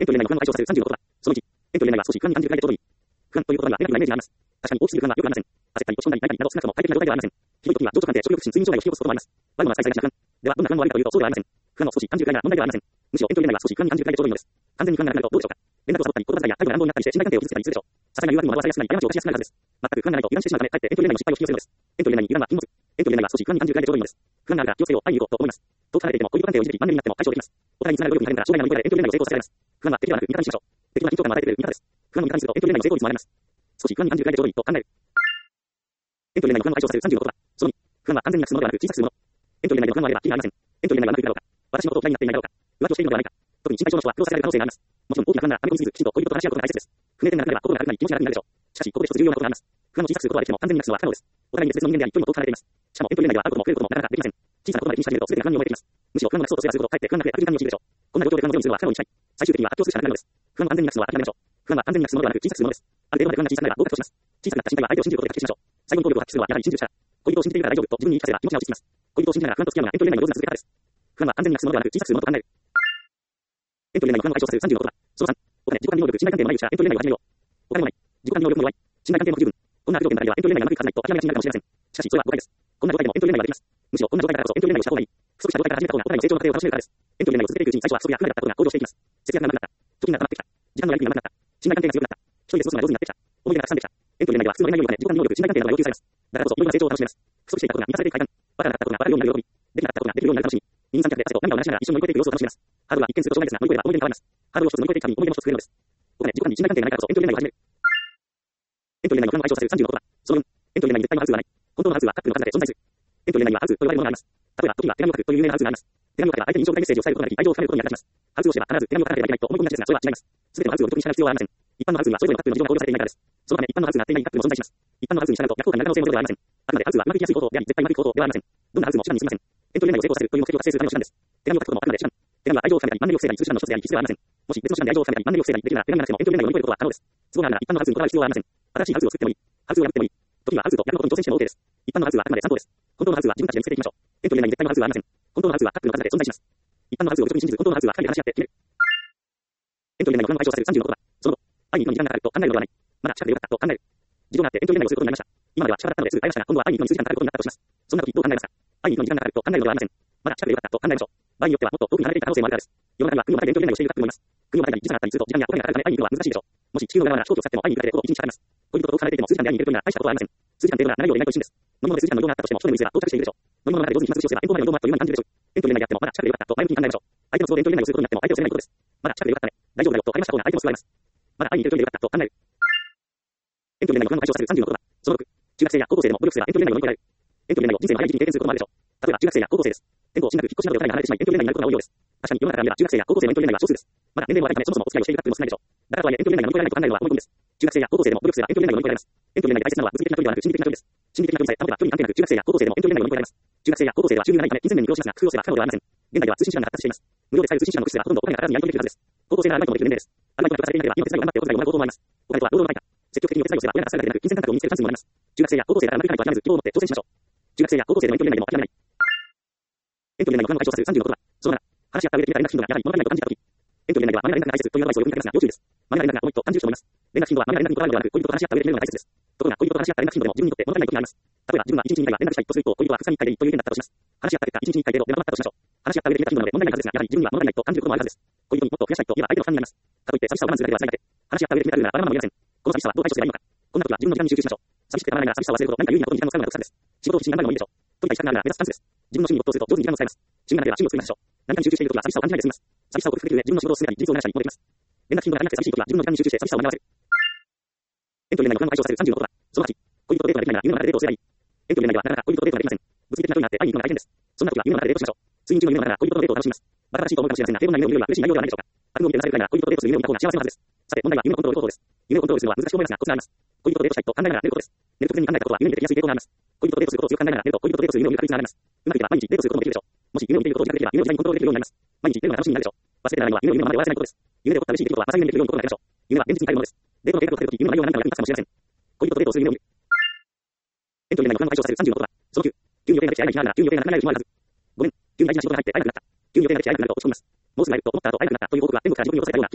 エントリー内の不安を解消させる30のことだ。その1、エントリー内は少し不安に感じるくらいでちょうどいい。不安ということにはネガティブなイメージがあります。確かに大きすぎる不安はよくありません。焦ったり落ち込んだり泣いたりなど少なくとも快適な状態ではありません。ひどい時は情緒不安定、食欲不振、睡眠障害を引き起こすこともあります。悪いのは最大な不安。では、どんな不安もあるかというと、そうではありません。不安を少し感じるくらいな問題ではありません。むしろエントリー内は少し不安に感じるくらいでちょうどいいのです。完全に不安がなくなるとどうでしょうか。連絡をサボったり、言葉遣いや態度が乱暴になったりして信頼関係を傷つけたりするでしょう。些細な誘惑にも惑わされやすくなり、過ちを犯しやすくなるはずです。全く不安がないと油断してしまうため、かえってエントリー内の失敗を引き寄せるのです。エントリー内に油断は禁物。エントリー内は少し不安に感じるくらいでちょうどいいのです。不安があるから気をつけよう、会いに行こうと思います。遠く離れていても、恋人関係をいじり、マンネリになっても解消できます。お互いにつながる努力に励んだら将来の向こうでエントリー内を成功させられます。不安は敵ではなく味方にしましょう。敵は緊張感を与えてくれる味方です。不安を味方にするとエントリー内の成功率も上がります。少し不安に感じるくらいでちょうどいいと考える。エントリー内の不安を解消させる30のことだ。その2、不安は完全になくすものではなく小さくするもの。エントリー内の不安はあれば、意味がありません。エントリー内がうまくいくだろうか。私のことを嫌いになっていないだろうか。浮気をしているのではないか。特に心配性の人は苦労させられる可能性があります。もちろん大きな不安ならあまり込みすぎず、きちんと恋人と話し合うことが大切です。不明点がなければ心が楽になり気持ちが楽になるでしょう。しかし、ここで一つ重要なことがあります。不安を小さくすることはできても完全になくすのは不可能です。お互いに別々の人間であり、距離も遠く離れています。しかもエントリー内では会うことも触れることもなかなかできません。小さなことまで気にし始めると全てが不安に思えてきます。むしろ不安をなくそうとすればするほどかえって不安が増え悪循環に陥るでしょう。こんな状況で不安をゼロにするのは不可能に近い。最終的には発狂するしかなくなるのです。不安を完全になくすのは諦めましょう。不安は完全になくすものではなく小さくするものです。ある程度まで不安が小さくなれば合格とします。小さくなった信頼は相手を信じることで発揮しましょう。最後の効力を発揮するのはやはり信じる力。恋人を信じているから大丈夫と自分に言い聞かせれば気持ちが落ち着きます。恋人を信じながら不安と付き合うのがエントリー内の上手な続け方です。不安は完全になくすものではなく小さくするものと考える。エントリー内の不安を解消させる30のことだ。その3、お金、自己管理能力、信頼関係のない内からエントリー内を始めよう。お金もない、自己管理能力も弱い、信頼関係も不十分。こんな悪条件の中ではエントリー内がうまくいかないと諦めがちになるかもしれません。しかし、それは誤解です。こんな状態でもエントリー内はできます。むしろこんな状態だからこそエントリー内をした方がいい。不足した状態から始めた方がお互いの成長の過程を楽しめるからです。エントリー内を続けていくうちに最初は不足や不満だったことが向上していきます。節約がなくなった。貯金が溜まってきた。時間のやりくりがなくなった。信頼関係が強くなった。一人で過ごすのが上手になってきた。思い出がたくさんできた。エントリー内では普通の恋愛よりもお金、自己管理能力、信頼関係などが要求されます。だからこそいろいろな成長を楽しめます。不足していたことが満たされていく快感。バカなかったことが笑えるようになる喜び。できなかったことができるようになる楽しみ。二人三脚で汗と涙を流しながら一緒に乗り越えていく様子を楽しめます。ハードルは一見すると障害ですが乗り越えれば思い出に変わります。ハードルを一つ乗り越えていくたびに思い出も一つ増えるのです。お金、自己管理、信頼関係がないからこそエントリー内を始める。エントリー内の不安を解消させる30のことだ。その4、エントリー内に絶対のハズはない。本当のハズはカップルの数だけ存在する。エントリー内にはハズと呼ばれるものがあります。例えば、時には手紙を書くという有名なハズがあります。手紙を書けば相手に印象深いメッセージを伝えることができ、愛情を深めることに役立ちます。ハズをしてば必ず手紙を書かなければいけないと思い込みがちですが、それは違います。すべてのハズを一に従う必要はありません。一般のハズにはそれぞれのカップルの事情が考慮されていないからです。そのため一般のハズが合っていないカップルも存在します。一般のハズに従うと逆効果になる可能性もゼロではありません。あくまでハズはうまくいきやすいことであり、絶対うまくいくことではありません。どんなハズも手段に過ぎません。エントリー内を成功させるという目的を達成するための手段です。手紙を書くこともあくまで手段。手紙は愛情を深めたり、マンネリを防いだりする手段の一つであり、必須ではありません。もし別の手段で愛情を深めたり、マンネリを防いだりできるなら手紙がなくてもエントリー内を乗り越えることは可能です。都合があるなら一般のハズにこだわる必要はありません。新しいハズを作ってもいい。ハズを破ってもいい。時にはハズと逆のことに挑戦しても OK です。一般のハズはあくまで参考です。本当のハズは自分たちで見つけていきましょう。エントリー内に絶対のハズはありません。本当のハズはカップルの数だけ存在します。一般のハズを愚直に信じず、本当のハズは二人で話し合って決める。エントリー内の不安を解消させる30のことだ。その後、愛に行くのに時間がかかると考えるのではない。まだ近くでよかったと考える。事情があってエントリー内をすることになりました。今までは近かったのですぐ会いましたが、今度は愛に行くのに数時間かかることになったとします。そんな時どう考えますか。愛に行くのに時間がかかると考えるのではありません。まだ近くでよかったと考えましょう。場合によってはもっと遠くに離れていた可能性もあるからです。世の中には国をまたいでエントリー内をしているカップルもいます。国をまたいだり時差があったりすると時間やお金がかかるため会いに行くのは難しいでしょう。もし地球の裏側なら飛行機を使っても会いに行くだけでほぼ1日かかります。恋人と遠く離れていても数時間で会いに行ける距離なら大したことはありません。数時間程度なら7秒でないと一瞬です。飲み物で数時間の移動があったとしても一目見すれば到着しているでしょう。飲み物の中で上手に暇つぶしをすれば遠方までの移動もあっという間に感じるでしょう。エントリー内であってもまだ近くでよかったと前向きに考えましょう。相手の都合でエントリー内をすることになっても相手を責めないことです。まだ近くでよかったね。大丈夫だよと会いました方が相手も救われます。まだ会いに行ける距離でよかったと考える。エントリー内の不安を解消させる30のことだ。その6、中学生や高校生でも努力すればエントリー内を乗り越えられる。エントリー内を人生の早い時期に経験することもあるでしょう。例えば中学生や高校生です。転校、進学、引っ越しなどでお互いが離れてしまいエントリー内になることが多いようです。確かに世の中から見れば中学生や高校生のエントリー内は少数です。まだ年齢も若いためそもそもお付き合いをしているカップルも少ないでしょう。だからとはいえエントリー内が乗り越えられないと考えるのは思い込みです。中学生や高校生でも努力すればエントリー内を乗り越えられます。エントリー内で大切なのは物理的な距離ではなく心理的な距離です。心理的な距離さえ保てば距離に関係なく中学生や高校生でもエントリー内を乗り越えられます。中学生や高校生では収入がないため金銭面に苦労しますが工夫をすれば不可能ではありません。現代では通信手段が発達しています。無料で使える通信手段の駆使すらほとんどお金がかからずにやり取りできるはずです。高校生ならアルバイトもできる年齢です。アルバイトがされていなければ今の手伝いを頑張ってお小遣いをもらう方法もあります。お金とは労働の対価。積極的にお手伝いをすれば親が助かるだけでなく金銭感覚を身につけるチャンスもあります。中学生や高校生だからうまくいかないと諦めず希望を持って挑戦しましょう。中学生や高校生でもエントリー内でも諦めない。エントリー内の不安を解消させる30のことだ。その7、話し合った上で決めた連絡頻度がやはり物足りないと感じたとき。エントリー内ではマネが連絡が大切というアドバイスをよく見かけますが要注意です。マネが連絡が重いと感じる人もいます。連絡頻度はマネが連絡にこだわるのではなく恋人と話し合った上で決めるのが大切です。ところが恋人と話し合った連絡頻度でも自分にとって物足りない時があります。例えば自分は1日に1回は連絡したいとする一方恋人は2日に1回でいいという意見だったとします。話し合った結果1日に1回程度でまとまったとしましょう。話し合った上で決めた頻度なので問題ないはずですがやはり自分には物足りないと感じることもあるはずです。恋人にもっと増やしたいと言えば相手の負担になります。かといって寂しさを我慢するだけでは辛いだけ。話し合った上で決めたルールならわがままも言えません。この寂しさはどう対処すればいいのか。こんな時は自分の時間に集中しましょう。寂しくてたまらないなら寂しさを忘れること何か有意義なことに時間を使うのが得策です。仕事を必死に頑張るのもいいでしょう。取りたい資格があるなら目指すチャンスです。自分の趣味に没頭すると上手に時間を使います。趣味がなければ趣味を作りましょう。何かに集中している時は寂しさを感じないで済みます。寂しさを克服できる上自分の仕事を進めたり自立を促したりもできます。連絡頻度が足りなくて寂しい時は自分の時間に集中して寂しさを紛らわせる。エントリー内の不安を解消させる30のことだ。その8、恋人とデートができないなら夢の中でデートをすればいい。エントリー内ではなかなか恋人とデートができません。物理的な距離があって会いに行くのが大変です。そんな時は夢の中でデートしましょう。睡眠中の夢の中なら恋人とデートを楽しみます。バカらしいと思うかもしれませんが、平凡な夢を見るよりは嬉しい内容ではないでしょうか。あるのみでなされるくらいなら恋人とデートする夢を見た方が幸せなはずです。さて問題は夢のコントロール方法です。夢をコントロールするのは難しいと思いますがコツがあります。恋人とデートしたいと考えながら寝ることです。寝る直前に考えたことは夢に出てきやすい傾向があります。恋人とデートすることを強く考えながら寝ると恋人とデートする夢を見る確率が上がります。うまくいけば毎日デートすることもできるでしょう。もし夢を見ていることを自覚できれば夢を自在にコントロールできるようになります。毎日寝るのが楽しみになるでしょう。忘れてならないのは夢を見るままで終わらせないことです。夢で起こった嬉しい出来事は朝夢にできるように心がけましょう。夢は現実に変えるものです。デートの計画を立てるとき夢の内容が何かの役に立つかもしれません。恋人とデートをする夢を見る。エントリー内の不安を解消させる30のことだ。その9、急に予定ができて会えない日があるなら急に予定がなくなる日もあるはず。ごめん、急に大事な仕事が入って会えなくなった。急に予定ができて会えなくなると落ち込みます。もうすぐ会えると思った後会えなくなったという報告は天国から自分に落とせたような気分でしょう。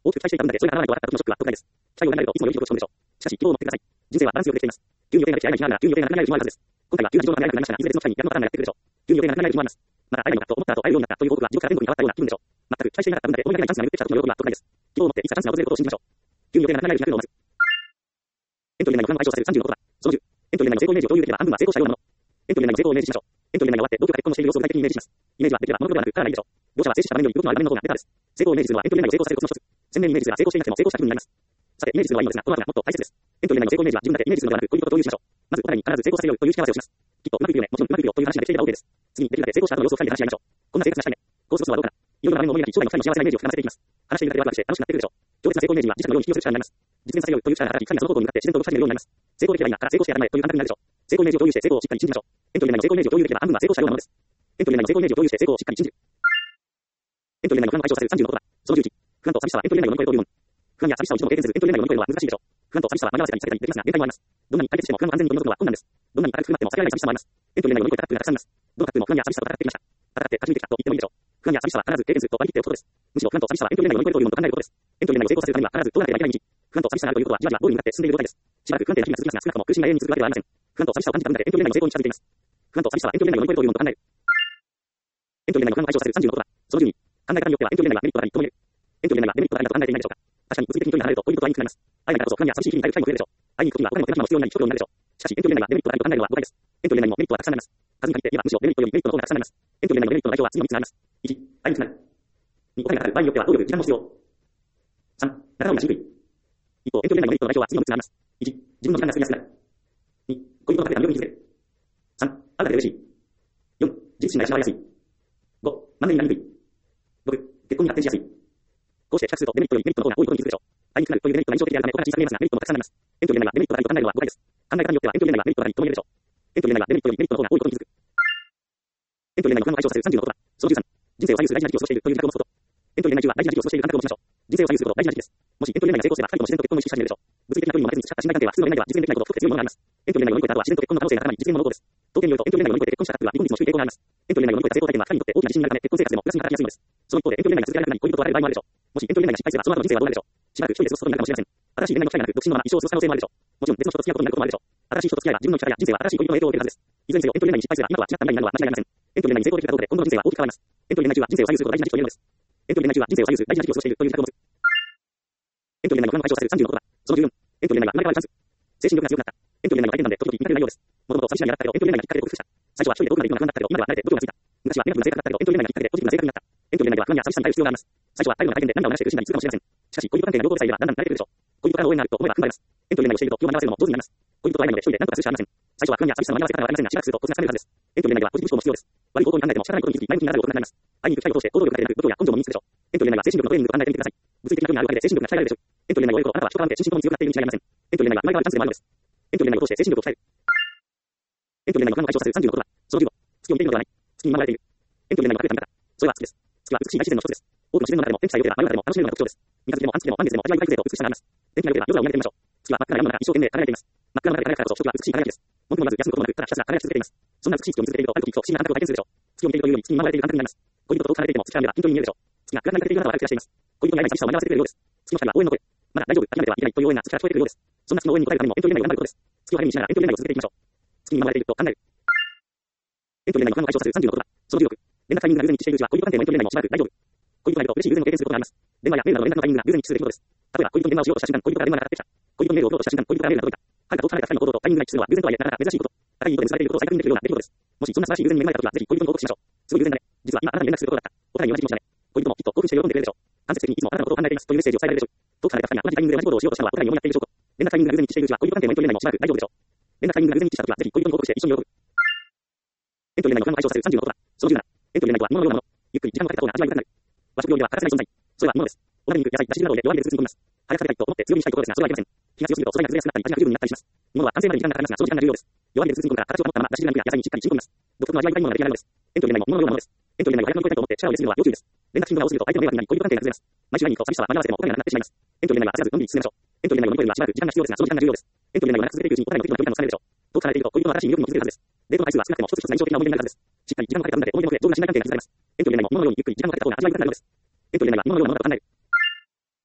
大きく期待していた分だけそれが現れないと分かった時のショックは特大です。期待を裏切られるといつもより広く落ち込むでしょう。しかし、希望を持ってください。人生はバランスよくできています。急に予定ができて愛がしながら、急に予定がなくならない日もあるはずです。今回は急な事情のため会えなくなりましたが、いずれ別の機会に逆のパターンがやってくるでしょう。急に予定がなくならない日もあります。また会えないのかと思った後会えるようになったという報告は地獄から天国に変わったような気分でしょう。全く期待していなかった分だけ追いかけないチャンスが巡ってきた時の喜びは特大です。希望を持っていつかチャンスが訪れることを信じましょう。急に予定がなくならない日が来るのを待つ。エントリー内の不安を解消させる30のことだ。その10。エントリー内の成功イメージを共有できれば半分は成功したようなもの。エントリー内の成功をイメージしましょう。エントリー内が終わって同居が結婚している様子を具体的にイメージします。イメージはできればモノクロではなくカラーがいいでしょう。両者は静止した場面より動きのある場面の方がベターです。成功をイメージするのはエントリー内を成功させるコツの一つ。鮮明にイメージすれば成功していなくても成功した気分になります。さて、イメージするのはいいのですが、この後がもっと大切です。エントリー内の成功イメージは自分だけイメージするのではなく恋人と共有しましょう。まずお互いに必ず成功させようという引き合わせをします。きっとうまくいくよね。もちろんうまくいくよという話ができていれば OK です。次にできるだけ成功した後の様子を2人で話し合いましょう。こんな生活がしたいね。こう過ごすのはどうかな。いろいろな場面を思い描き、将来の2人の幸せなイメージを膨らませていきます。話しているだけでワクワクして楽しくなってくるでしょう。強烈な成功イメージは磁石のように引き寄せる力になります。実現させようという力が働き、2人はその方向に向かって自然と動き始めるようになります。成功できればいいなから成功してやらないという感覚になるでしょう。成功イメージを共有して成功をしっかり信じましょう。エントリー内の成功イメージを共有できれば半分は成功したようなものです。エントリー内の成功イメージを共有して成功をしっかり信じる。エントリー内の不安を解消させる30のことだ。その11。不安と寂しさはエントリー内を乗り越えるというもの。不安や寂しさを一度も経験せずエントリー内を乗り越えるのは難しいでしょう。不安と寂しさは紛らわせたり避けたりできますが限界もあります。どんなに解決しても不安を完全に取り除くのは困難です。どんなに明るく振る舞っても避けられない寂しさもあります。エントリー内を乗り越えたタップがたくさんあります。どのタップも不安や寂しさと戦ってきました。戦って勝ち抜いてきたと言ってもいいでしょう。不安や寂しさは必ず経験すると割り切っておくことです。むしろ不安と寂しさはエントリー内を乗り越えるというものと考えることです。エントリー内を成功させるためには必ずどうなければいけない道。不安と寂しさがあるということはじわじわゴールに向かって進んでいる状態です。しばらく不安定な日が続きますが少なくとも苦しみが永遠に続くわけではありません。不安と寂しさを感じた分だけエントリー内の成功に近づいています。不安と寂しさはエントリー内を乗り越えるというものと考える。エントリー内の不安を解消させる30のことだ。その12。考え方によってはエントリー内はメリットがあり認める。エントリー内はデメリットがあると考えていないでしょうか。確かに物理的に距離が離れると恋人と会いにくくなります。会えないからこそ不安や寂しい日々に耐える機会も増えるでしょう。会いに行く時にはお金も手間暇も必要になり一人になるでしょう。しかしエントリー内はデメリットがあると考えるのは誤解です。エントリー内にもメリットはたくさんあります。数に限って言えばむしろデメリットよりメリットの方がたくさんあります。エントリー内のデメリットの代表は次の3つあります。1、会いにくくなる。2、お金がかかる。場合によっては労力、時間も必要。3、仲直りがしにくい。一方、エントリー内のメリットの代表は次の6つあります。1、自分の時間が作りやすくなる。2、恋人の隠れた魅力に気づける。3、会うだけで嬉しい。4、自立心が養われやすい。5、マンネリになりにくい。6、結婚に発展しやすい。こうして比較するとデメリットよりメリットの方が多いことに気づくでしょう。会いにくくなるというデメリットが印象的であるため、ここが小さく見えますが、メリットもたくさんあります。エントリー内はデメリットがあると考えるのは誤解です。考え方によってはエントリー内はメリットがありとも言えるでしょう。エントリー内はデメリットよりメリットの方が多いことに気づく。エントリー内の不安を解消させる30のことだ。その13。人生を左右する大事な時期を過ごしているという自覚を持つこと。エントリー内中は大事な時期を過ごしている感覚を持ちましょう。人生を左右すること大事な時期です。もしエントリー内が成功すれば2人とも自然と結婚を意識し始めるでしょう。物理的な距離も負けずに培った信頼関係は普通の恋愛では実現できないことを含めて強いものがあります。エントリー内を乗り越えた後は自然と結婚の可能性が高まり実現の濃厚です。統計によるとエントリー内を乗り越えて結婚したカップルは離婚率も低い傾向があります。エントリー内を乗り越えた成功体験は2人にとって大きな自信になるため結婚生活でもプラスに働きやすいのです。その一方でエントリー内が続けられなくなり恋人と別れる場合もあるでしょう。もしエントリー内が失敗すればその後の人生はどうなるでしょう。しばらく一人で過ごすことになるかもしれません。新しい恋愛の機会がなく独身のまま一生を過ごす可能性もあるでしょう。もちろん別の人と付き合うことになることもあるでしょう。新しい人と付き合いは自分の生き方や人生は新しい恋人の影響を受けるはずです。いずれにせよエントリー内に失敗すれば今とは違った未来になるのは間違いありません。エントリー内に成功できたところで今後の人生は大きく変わります。エントリー内中は人生を左右することが大事な時期と言えるのです。エントリー内中は人生を左右する大事な時期を過ごしているという自覚を持つ。エントリー内の不安を解消させる30のことだ。その14。エントリー内は生まれ変わるチャンス。精神力が強くなった。エントリー内の体験談で時々見かける内容です。もともと寂しいながらだったけどエントリー内がきっかけで克服した。最初は一人で遠くまで行くのが不安だったけど今では慣れて度胸がついた。昔はネガティブな性格だったけどエントリー内がきっかけでポジティブな性格になった。エントリー内では不安や寂しさに耐える必要があります。最初は態度の改善で涙を流して苦しんだりするかもしれません。しかし恋人関係が良好でさえいればだんだん慣れてくるでしょう。恋人から応援があると思えば踏ん張れます。エントリー内をしていると気を紛らわせるのも上手になります。恋人と会えないので一人で何とかするしかありません。最初は不安や寂しさの紛らわせ方はありませんがしばらくするとコツがつかめるはずです。エントリー内ではポジティブ思考も必要です。悪い行動に考えても仕方ないことに気づき前向きにならざるを得なくなります。会いに行く機会を通して行動力だけでなく度胸や根性も身につくでしょう。エントリー内は精神力のトレーニングと考えてみてください。物理的な距離があるわけで精神力が鍛えられるでしょう。エントリー内を終えるとあなたは人から見て心身ともに強くなっているに違いありません。エントリー内は生まれ変わるチャンスでもあるのです。エントリー内を通して精神力を鍛える。エントリー内の不安を解消させる30のことだ。その15。月を見ているのではない。月に守られている。エントリー内の隠れた見方。それは月です。月は美しい大自然の一つです。多くの自然の中でも天気さえ良ければ迷わずでも楽しめるのが特徴です。三日月でも半月でも満月でも味わい深い風情と美しさがあります。天気が良ければ夜空を見上げてみましょう。月は真っ赤な山の中一生懸命輝いています。真っ赤な中で輝くからこそ一つは美しい輝きです。文句も言わず休むこともなくただひたすら輝き続けています。そんな美しい月を見続けているとある時ふと不思議な感覚を体験するでしょう。月を見ているというより月に守られている感覚になります。恋人と遠く離れていても月から見れば均等に見えるでしょう。月が暗くなりかけているあなたは歩き出しています。恋人に会えない寂しさを紛らわせてくれるようです。月の光は応援の声。まだ大丈夫、諦めてはいけないという応援が月から聞こえてくるようです。そんな月の応援に応えるためにもエントリー内を頑張ることです。月を励みにしながらエントリー内を続けていきましょう。月に守られていると考える。エントリー内の不安を解消させる30のことだ。その16。連絡タイミングが偶然一致しているうちは恋人関係もエントリー内もしばらく大丈夫。恋人がいると嬉しい偶然の経験することがあります。電話やメールなど連絡のタイミングが偶然一致する出来事です。例えば恋人に電話をしようとした瞬間、恋人から電話がかかってきた。恋人にメールを送ろうとした瞬間、恋人からメールが届いた。はるか遠く離れた2人の行動とタイミングが一致するのは偶然とはいえなかなか珍しいこと。高い意図で結ばれていることを再確認できるような出来事です。もしそんな素晴らしい偶然に恵まれたときは、ぜひ恋人に報告しましょう。すごい偶然だね。実は今あなたに連絡することだった。お互いに同じ気持ちだね。恋人もきっと興奮して喜んでくれるでしょう。間接的にいつもあなたのことを考えていますというメッセージを伝えられるでしょう。遠く離れた2人が同じタイミングで同じ行動をしようとしたのはお互いに思いやっている証拠。連絡タイミングが偶然一致しているうちは恋人関係もエントリー内もしばらく大丈夫でしょう。連絡タイミングが偶然一致したときはぜひ恋人に報告して一緒に喜ぶ。エントリー内の不安を解消させる30のことだ。その17。エントリー内とは物のようなもの。ゆっくり時間をかけた方が味わい深くなる。和食料理では欠かせない存在。それは物です。お鍋に肉、野菜、だし汁などで弱火で包み込みます。早く食べたいと思って強火にしたいところですが、それはいけません。火が強すぎると素材が崩れやすくなったり、味が不十分になったりします。物は完成までに時間がかかりますが、その時間が重要です。弱火で包み込んだら形を保ったまま、だし汁が肉や野菜にしっかり染み込みます。独特の味わい深いものが出来上がるのです。エントリー内も物のようなものです。エントリー内は早く乗り越えたいと思って力を入れすぎるのは要注意です。連絡頻度が多すぎると相手の迷惑になり恋人関係が崩れます。毎週会いに行くと寂しさは紛らわせてもお金がなくなってしまいます。エントリー内は焦らずのんびり進めましょう。エントリー内を乗り越えるにはしばらく時間が必要ですが、その時間が重要です。エントリー内を長く続けていくうちにお互いの適度な距離感もつかめるでしょう。遠く離れていると恋人の新しい魅力にも気づけるはずです。デートの回数は少なくても一つ一つが印象的な思い出になるはずです。しっかり時間をかけた分だけ思い出の増え、上手な信頼関係が築かれます。エントリー内も物のようにゆっくり時間をかけた方が味わい深くなるのです。エントリー内は物のようなものだと考える。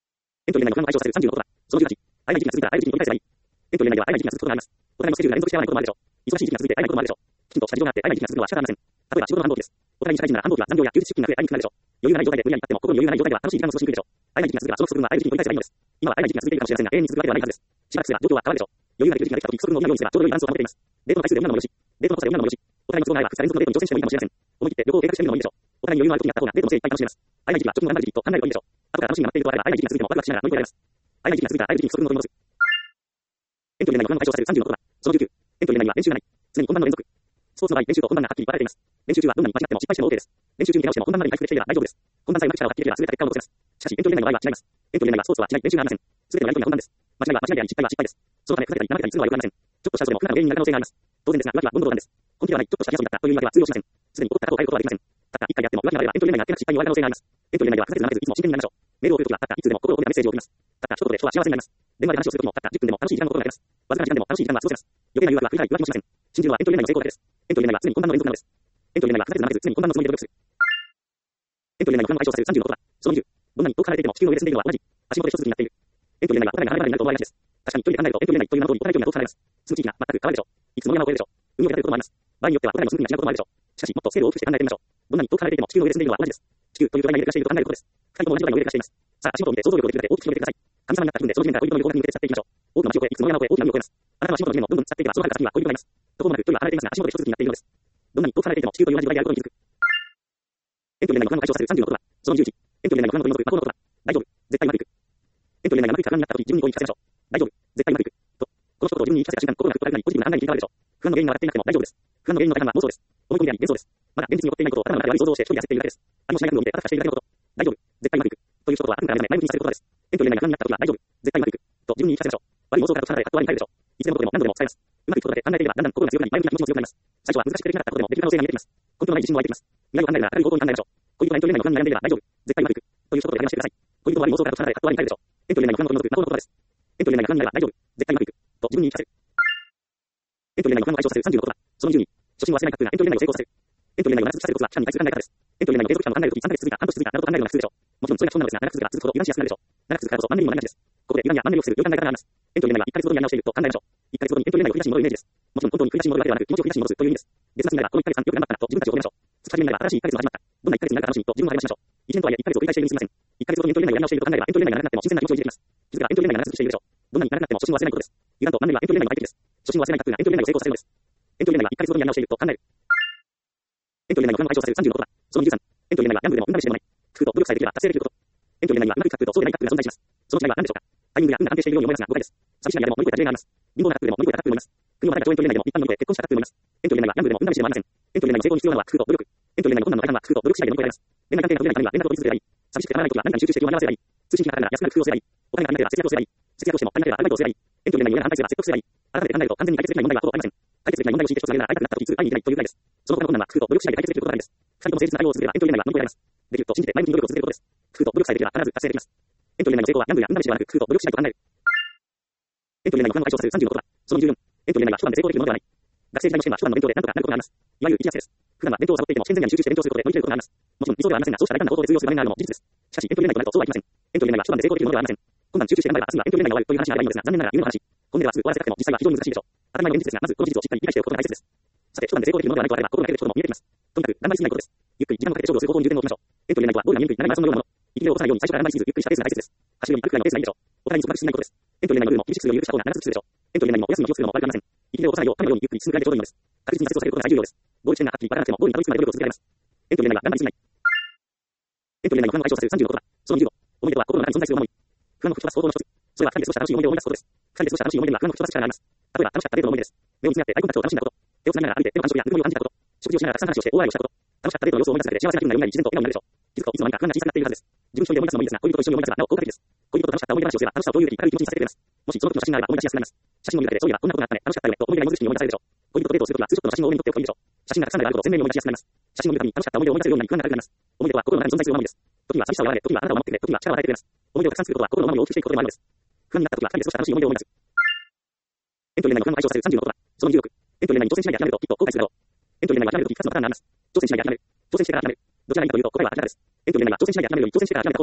エントリー内の不安を解消させる36ことだ。その18、会えない時期が続いたら会える時期に折り返せばいい。エントリー内では会えない時期が続くことがあります。お互いのスケジュールが連続して合わないこともあるでしょう。忙しい時期が続いて会えないこともあるでしょう。きちんとした事情があって会えない時期が続くのは仕方ありません。例えば仕事の繁忙期です。お互いに社会人なら繁忙期は残業や休日出勤が増え会いにくくなるでしょう。余裕がない状態で無理やりあっても心に余裕がない状態では楽しい時間を過ごしにくいでしょう。会えない時期が続くらその不足分は会える時期に折り返せばいいのです。今は会えない時期が続いているかもしれませんが永遠に続くわけではないはずです。しばらくすれば状況は変わるでしょう。余裕ができる時ができた時不足分を補うようにすればちょうど良いバランスを保っています。デートの回数で女のもよし、デートの濃さで女のもよし、お互いの都合が合えば2日連続のデートに挑戦してもいいかもしれません。思い切って旅行を計画してみるのもいいでしょう。お互いに余裕のある時にやった方がデートのせいいっぱい楽しめます。会えない時期はちょっと頑張る時期と考えるといいでしょう。後から楽しみが待っているとあれば会えない時期が続いてもワクワクしながら乗り越えられます。会えない時期が続いたら会える時期に不足分を取り戻す。エントリー内の不安を解消させる36ことだ。その19、エントリー内には練習がない。常に本番の連続。スポーツの場合、練習と本番がはっきり分かれています。練習中はどんなに間違っても失敗しても OK です。練習中に怪我をしても本番までに回復できていれば大丈夫です。本番さえうまく力を発揮できれば全て結果を残せます。しかし、エントリー内の場合は違います。エントリー内はスポーツは違い、練習がありません。全てのやりとりが本番です。間違いは間違いであり、失敗は失敗です。そのため、ふざけたり、舐めたりするのは良くありません。ちょっとした嘘でも不可能な原因になる可能性があります。当然ですが、浮気は温度なんです。本気ではない、ちょっとした気遊びだったという言い訳は通用しません。すでに起こった過去を変えることはできません。たった1回やっても浮気があればエントリー内があってなく失敗に終わる可能性があります。エントリー内ではふざけず舐めずいつも真剣になりましょう。メールを送るときはたったいつでも心を込めたメッセージを送ります。たった一言で人は幸せになります。電話で話をするときもたった10分でも楽しい時間を心がけます。わずかな時間でも楽しい時間は過ごせます。余計な誘惑は繰り返し浮気もしません。信じるはエントリー内の成功だけです。エントリー内は常に本番の連続なのです。エントリー内はふざけず舐めず常に本番のつもりで努力する。エントリー内の不安を解消させる36ことだ。その20、どんなに遠く離れていても地球の上で進んでいるのは同じ。足元で一つになっている。エントリー内はお互いが離れ離れになると思われがちです。確かに距離で考えるとエントリー内という名の通りお互い距離が遠く離れます。住む地域が全く変わるでしょう。いくつもの山を越えるでしょう。海を隔てることもあります。場合によってはお互いの住む国が違うこともあるでしょう。しかしもっとスケールを大きくして考えてみましょう。どんなに遠く離れていても地球の上で住んでいるのは同じです。地球という巨大な家で暮らしていると考えることです。二人とも同じような上で暮らしています。さあ足元を見て想像力をできるだけ大きく広げてください。神様になった気分でその地面から恋人の横に向けて使っていきましょう。多くの街を越え、いくつもの山を越え、大きな海を越えます。あなたの足元の地面をどんどん使っていけばその遥か先には恋人がいます。どこもなく距離は離れていますが足元で一つになっているのです。どんなに遠く離れていても地球という同じ土台であることに気づく。エントリー内の不安を解消させる36ことだ。その11、エントリー内の不安を取り除く魔法のことだ。大丈夫。絶対うまくいく。エントリー内がうまくいく不安になった時、自分にこう言い聞かせましょう。大丈夫。絶対うまくいく。と、この一言を自分に言い聞かせた瞬間、心がぐっと軽くなり、ポジティブな考えに切り替わるでしょう。不安の原因が分かっていなくても大丈夫です。不安の原因の大半は妄想です。思い込みであり、幻想です。まだ現実に起こっていないことを頭の中で悪い想像をして一人で焦っているだけです。何もしない額を見てただしているだけのこと。大丈夫。絶対うまくいく。という一言は後から前向きにさせることです。エントリー内が不安になった時は大丈夫。絶対うまくいく。と自分に言い聞かせましょう。悪い妄想から解き放たれ、ハットワーに変えるでしょう。いつでもどこでも何度でも使えます。うまくいくことだけ考えていればだんだん心が強くなり、前向きな気持ちも強くなります。最初は難しくてできなかったことでもできる可能性が見えてきます。根拠のない自信も湧いてきます。未来を考えるなら明るい方向に考えましょう。恋人がエントリー内の不安に悩んでいれば大丈夫。絶対うまくいく。という一言で励ましてください。恋人は悪い妄想から解き放たれ、ハットワーに変えるでしょう。エントリー内の不安を取り除く魔法のことです。エントリー内が不安になれば大丈夫。絶対うまくいく。と自分に言い聞かせる。エントリー内の不安を解消させる36ことだ。その12、初心を忘れない覚悟がエントリー内を成功させる。エントリー内を長続きさせるコツは期間に対する考え方です。エントリー内の継続期間を考えるとき3ヶ月続いた、半年続いたなどと考えるのが普通でしょう。もちろんそれが基本なのですが、長く続けば続くほど油断しやすくなるでしょう。長く続くからこそマンネリにもなりがちです。ここで油断やマンネリをする良い考え方があります。エントリー内は1ヶ月ごとにやり直していると考えましょう。1ヶ月ごとにエントリー内を繰り出しに戻るイメージです。もちろん本当に繰り出しに戻るわけではなく、気持ちを繰り出しに戻すという意味です。月末になればこの1ヶ月間良く頑張ったなと自分たちを褒めましょう。月始めになれば新しい1ヶ月が始まった。どんな1ヶ月になるか楽しみと自分を励ましましょう。1年とはいえ1ヶ月を繰り返しているにすみません。1ヶ月ごとにエントリー内をやり直していると考えればエントリー内が長くなっても新鮮な気持ちを維持できます。気づけばエントリー内が長続きしているでしょう。どんなに長くなっても初心を忘れないことです。油断とマンネリはエントリー内の相手です。初心を忘れない覚悟がエントリー内を成功させるのです。エントリー内は1ヶ月ごとにやり直していると考える。エントリー内の不安を解消させる36ことだ。その13、エントリー内はギャンブルでも運試しでもない。工夫と努力さえできれば達成できること。エントリー内にはうまくいく覚悟とそうでない覚悟が存在します。その違いは何でしょうか。タイミングや運が安定しているように思いますが誤解です。寂しいながらでも乗り越えた事例があります。貧乏な覚悟でも乗り越えた覚悟もあります。国をまたが超エントリー内でも一般乗り越え結婚した覚悟もあります。エントリー内はギャンブルでも運試しでもありません。エントリー内の成功に必要なのは工夫と努力。エントリー内の困難の大半は工夫と努力次第で乗り越えられます。恋愛関係が取れないためには連絡を取り続ければいい。寂しくてたまらない時は何かに集中して気を紛らわせればいい。通信費がかかるなら安くなる工夫をすればいい。お金がかかるなら節約をすればいい。節約をしても足りなければアルバイトをすればいい。エントリー内に夢が反対すれば説得すればいい。改めて考えると完全に解決できない問題はほぼありません。解決できない問題を強いて一つ挙げるなら会いたくなった時いつ会いに行けないというぐらいです。その他の困難は工夫と努力次第で解決できることがあるんです。二人とも誠実な対応を続ければエントリー内は乗り越えられます。できると信じて前向きに努力を続けることです。工夫と努力さえできれば必ず達成できます。エントリー内の成功はギャンブルや運試しではなく工夫と努力次第と考える。エントリー内の不安を解消させる36ことだ。その14、エントリー内は一晩で成功できるものではない。学生時代の試験は一晩の勉強で何とかなることがあります。いわゆる一夜です。普段は勉強をサボっていても試験前夜に集中して勉強することで乗り切れることがあります。もちろん理想ではありませんが、そうした大胆な行動で通用する場面があるのも事実です。しかしエントリー内となるとそうはいきません。エントリー内は一晩で成功できるものではありません。今晩集中して頑張れば明日にはエントリー内が終わるという話になればいいのですが、残念ながら夢の話。本音ではすぐ終わらせたくても実際は非常に難しいでしょう。当たり前の現実ですが、まずこの事実をしっかり理解しておくことが大切です。さて、一晩で成功できるものではないとあれば、心がけることも見えてきます。とにかく頑張りすぎないことです。ゆっくり時間をかけて勝負をする方法に重点を置きましょう。エントリー内とはゴールが見えにくい長いマラソンのようなもの。息切れを起こさないように最初から頑張りすぎず、ゆっくりしたペースが大切です。走るより歩くくらいのペースがいいでしょう。お互いに束縛しないことです。エントリー内のルールも厳しくするより緩くした方が長続きするでしょう。エントリー内にもお休みの気をつけるのも悪くありません。息切れを起こさないよう、神のようにゆっくり進むくらいでちょうどいいのです。確実に挫折をされることが最重要です。ゴール地点がはっきり分からなくてもゴールにたどり着くまで努力を続けられます。エントリー内は頑張りすぎない。エントリー内の不安を解消させる35ことだ。その25、思い出とは心の中に存在する思い。不安の吹き飛ばす方法の一つ。それは二人で過ごした楽しい思い出を思い出すことです。二人で過ごした楽しい思い出には不安の吹き飛ばす力があります。例えば楽しかったデートの思い出です。目を見つめ合ってアイコンタクトを楽しんだこと。手をつなぎながら歩いて手の感触やぬくもりを感じたこと。食事をしながらたくさん話をして大笑いをしたこと。楽しかったデートの様子を思い出すだけで幸せな気分がよみがえり自然と笑顔になるでしょう。気づくといつの間にか不安が小さくなっているはずです。自分一人で思い出すのもいいですが、恋人と一緒に思い出すがなお効果的です。恋人と楽しかった思い出話をすれば楽しさを共有でき軽い気持ちにさせてくれます。もしその時の写真があれば思い出しやすくなります。写真を見るだけでそういえばこんなことがあったね、楽しかったよねと思い出が芋づる式に思い出されるでしょう。恋人とデートをするときはツーショットの写真を多めに撮っておくといいでしょう。写真がたくさんであると全面に思い出しやすくなります。写真を見るたびに楽しかった思い出を思い出せるようになり不安が軽くなります。思い出とは心の中に存在する思いです。時には寂しさを和らげ、時にはあなたを守ってくれ、時には力を与えてくれます。思い出をたくさん作ることは心の思いを大きくしていくことでもあるのです。不安になった時は二人で過ごした楽しい思い出を思い出す。エントリー内の不安を解消させる36ことだ。その26、エントリー内に挑戦しないで諦めるときっと後悔するだろう。エントリー内は諦めるとき2つのパターンがあります。挑戦しないで諦める。挑戦してから諦める。どちらがいいかというと答えは明らかです。エントリー内は挑戦しないで諦めるより挑戦してから諦めた方がいい。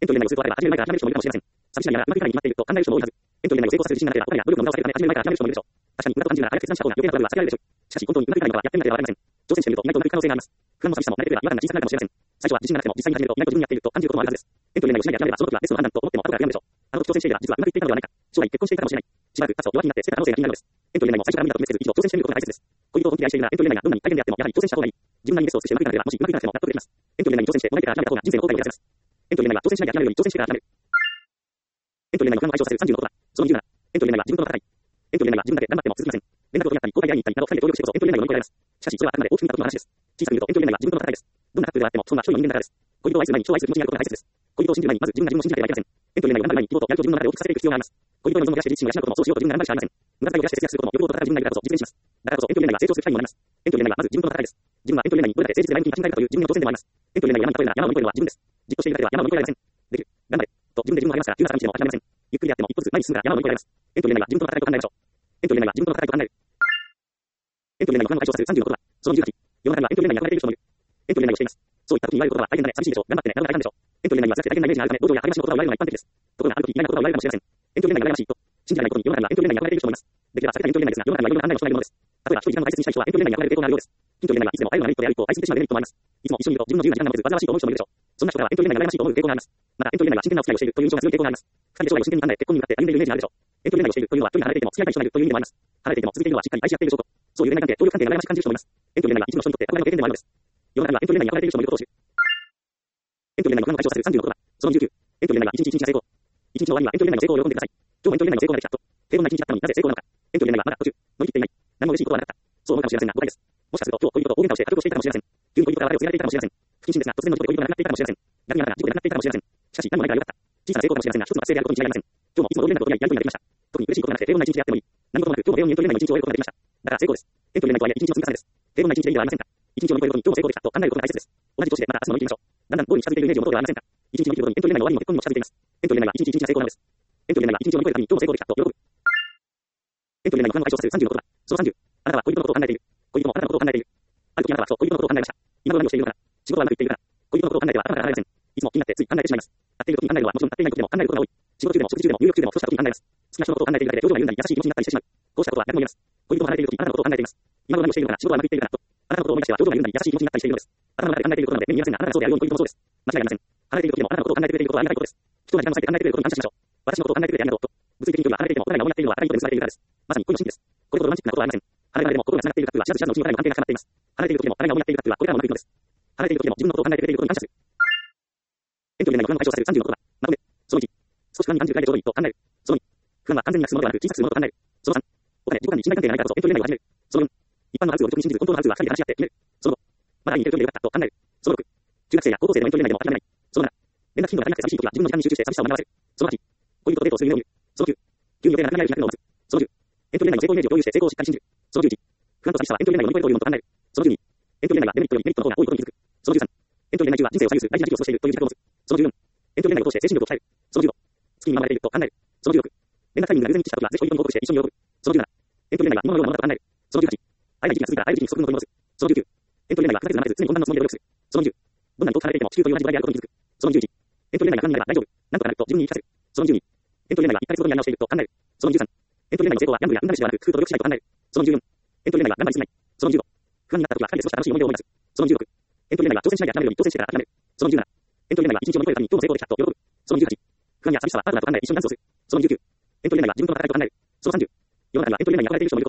エントリー内容数とあれば始める前から諦める人もいるかもしれません。寂しながらうまくいかないに決まっていると考える人も多いはず。エントリー内容を成功させる自信がなければ、他には努力の無駄をさせるため始める前から諦める人もいるでしょう。確かに、無駄と感じるなら早く決断した方が余計なトラブルは避けられるでしょう。しかし、本当にうまくいかないのはやってみなければわかりません。挑戦してみると意外とうまくいく可能性があります。不安も寂しさも慣れてくれば違和感が小さくなるかもしれません。最初は自信がなくても実際に始めると意外と自分にやっていると感じることもあるはずです。エントリー内容しないで諦めればその時はレッスンの判断と思っても後から悔やむでしょう。あの時挑戦していれば実はうまくいっていたのではないか。将来結婚していたかもしれない。しばらく経つと弱気になって捨てた可能性が気になるのです。エントリー内容も最初から無理だと決めせず一度挑戦してみることが大切です。恋人を本気で愛しているならエントリー内がどんなに大変であってもやはり挑戦した方がいい。自分なりにベストを尽くしてうまくいかなければもしうまくいかなくても納得できます。エントリー内に挑戦してもらえてから諦めた方が人生の後悔を減らせます。エントリー内は挑戦しないで諦めるより挑戦してから諦める。エントリー内の不安を解消させる30のことは、その理由なら、エントリー内は自分との戦い。エントリー内は自分だけ頑張っても続きません。連絡を取り合ったり、後輩に会いに行ったりなど、二人で協力してこそエントリー内を乗り越えられます。しかし、それはあくまで大きく見た時の話です。小さく言うと、エントリー内は自分との戦いです。どんなカップルがあっても、そんな一人の人間だからです。恋人を愛する前に人を愛する気持ちになることが大切です。恋人を信じる前に、まず自分が自分を信じなければいけません。エントリー内を頑張る前に、希望とやると自分の中で大きくさせていく必要があります。恋人の依存を増やして自信を養うことも、そうしようと自分が頑張るしかありません。無駄遣いを増やして節約することも、欲望と戦う自分なりだからこそ実現します。だからこそ、エントリー内は成長する機会にもなります。エントリー内はまず自分との戦いです。自分はエントリー内にどれだけ誠実で前向きに立ち向かえるかという自分の挑戦でもあります。エントリー内が山を乗り越えるなら山を乗り越えるのは自分です。じっとしているだけでは山を乗り越えられません。できる。頑張れ。と自分で自分を励ますから、急な坂道でも諦めません。ゆっくりやっても一歩ずつ前に進むから山を乗り越えられます。エントリー内は自分との戦いと考えましょう。エントリー内は自分との戦いと考える。エントリー内の不安を解消させる30のことは、その18。世の中にはエントリー内に憧れている人もいる。エントリー内をしています。そういった時に言われることは大変だね、寂しいでしょ、頑張ってね、などが大変でしょう。エントリー内には辛くて大変なイメージがあるため、同僚や励ましの言葉を言われるのが一般的です。ところがある時意外な言葉を言われるかもしれません。エントリー内が羨ましいと信じられないことに世の中にはエントリー内に憧れている人もいます。できれば避けたいエントリー内ですが、世の中にはいろんな考えを唱えるものです。例えば、人を時間を大切にしたい人はエントリー内に憧れる傾向があるようです。エントリー内はいつでも愛を悪い人である人を愛すぎてしまうデメリットもあります。いつも一緒にいると自分の自由な時間が持つ煩わしいと思う人もいるでしょう。そんな人からはエントリー内が羨ましいと思う傾向があります。また、エントリー内は真剣なお付き合いをしているという印象が強い傾向があります。二人で将来を真剣に考えて結婚に向かって歩んでいるイメージがあるでしょう。エントリー内をしているというのは距離が離れていても付き合いたい人がいるという意味でもあります。離れていても続けているのはしっかり愛し合っている証拠。そういう恋愛関係、協力関係が羨ましく感じる人もいます。エントリー内は一部の人にとって憧れの経験でもあるのです。世の中にはエントリー内に憧れている人もいることを知る。エントリー内の不安を解消させる30のことは、その19。エントリー内は一日一日が成功。一日の終わりにはエントリー内の成功を喜んでください。今日もエントリー内の成功ができたと。平凡な一日だったのになぜ成功なのか。エントリー内はまだ途中。乗り切っていない。何も嬉しいことはなかった。そう思うかもしれませんが、誤解です。もしかすると今日恋人と大喧嘩をして家族をしていたかもしれません。急に恋人から我を告げられていたかもしれません。不謹慎ですが、突然の事故で恋人が亡くなっていたかもしれません。逆にあなたが事故で亡くなっていたかもしれません。しかし、何もないから良かった。小さな成功かもしれませんが、一つの達成であることに違いありません。今日もいつも通りなことをやりとりができました。特に嬉しいことがなくて平凡な一日であってもいい。何事もなく今日も平穏にエントリー内の一日を終えることができました。だから成功です。エントリー内とはいえ一日の積み重ねです。平凡な一日でいいではありませんか。一日を乗り越えることに今日も成功できたと考えることが大切です。同じ年でまた明日も乗り切りましょう。だんだんゴールに近づいているイメージを持つことはありませんか。一日乗り切ることにエントリー内の終わりにも結婚にも近づいています。エントリー内は一日一日が成功なのです。エントリー内は一日を乗り越えるために今日も成功できたと喜ぶ。エントリー内の不安を解消させる30のことは、その30。あなたは恋人のことを考えている。恋人もあなたのことを考えている。ある時あなたはふと恋人のことを考えました。今何をしているのか。仕事はうまくいっているのか。恋人のことを考えては頭から離れません。いつも気になってつい考えてしまいます。会っている時に考えるのはもちろん会っていない時でも考えることが多い。仕事中でも食事中でも入浴中でもふとした時に考えます。好きな人のことを考えているだけで表情が緩んだり優しい気持ちになったりしてしまう。こうしたことは誰も言えます。恋人を離れている時あなたのことを考えています。今何をしているのか仕事はうまくいっているのかと。あなたのことを思い出しては表情が緩んだり優しい気持ちになったりしているのです。頭の中で考えていることなので目に見えませんがあなたがそうであるように恋人もそうです。間違いありません。離れている時でもあなたのことを考えてくれていることはありがたいことです。人が時間を割いて考えてくれることに感謝しましょう。私のことを考えてくれてありがとうと。物理的に距離は離れていてもお互いが思いやっているのは高いことで結ばれているからです。まさに恋の真理です。これほどロマンチックなことはありません。離れ離れでも心が繋がっているカップルは知らず知らずのうちにお互いの関係が深まっています。離れている時でも互いが思いやっているカップルはこれからもうまくいくのです。離れている時でも自分のことを考えてくれていることに感謝する。エントリー内の不安を解消させる30のことは、まとめ。その1。少し不安に感じるくらいでちょうどいいと考える。その2。不安は完全になくすものではなく小さくするものと考える。その3。お金、自己間に信頼関係がないからこそエントリー内を始める。その4。一般のある数を愚直に信じず本当のある数は二人で話し合って決める。その5。まだ会いに行ける距離でよかったと考える。その6。中学生や高校生でもエントリー内でも諦めない。その7。連絡頻度が足りなくて寂しい時は自分の時間に集中して寂しさを学ばせる。その8。恋人とデートをする夢を見る。その9。急に予定がなくなる日が来るのを待つ。その10。エントリー内の成功イメージを共有して成功をしっかり信じる。その11。不安と寂しさはエントリー内を乗り越えるというものと考える。その12。エントリー内はデメリットよりメリットの方が多いことに気づく。その13。エントリー内中は人生を左右する大事な時期を過ごしているという自覚を持つ。その14。エントリー内を通して精神力を鍛える。その15。好きに守られていると考える。その16。連絡タイミングが偶然一致した時はぜひ恋人に報告して一緒に喜ぶ。その17。エントリー内は今のようなものだと考える。その18。会えない時期が続いたら会える時期に不足の取り戻す。その19。エントリー内はふざけずなまず常に温暖のつもりで努力する。その20。どんなに遠く離れていても地球という同じぐらいであることに気づく。その21。エントリー内が不安になれば大丈夫。なんとかなると自分に言い聞かせる。その12。エントリー内は1ヶ月ごとにやり直していると考える。その13。エントリー内の成功はギャンブルや運試しではなく工夫と努力次第と考える。その14。エントリー内は頑張りすぎない。その15。不安になった時は2人で過ごした楽しい思い出を思い出す。その16。エントリー内は挑戦しないで諦めるより挑戦してから諦める。その17。エントリー内は一日を乗り越えるために今日も成功できたと喜ぶ。その18。不安や寂しさはパートナーと考え一緒にダンスをする。その29。エントリー内は自分との戦いと考える。その30。世の中にはエントリー内に憧れている人もいる。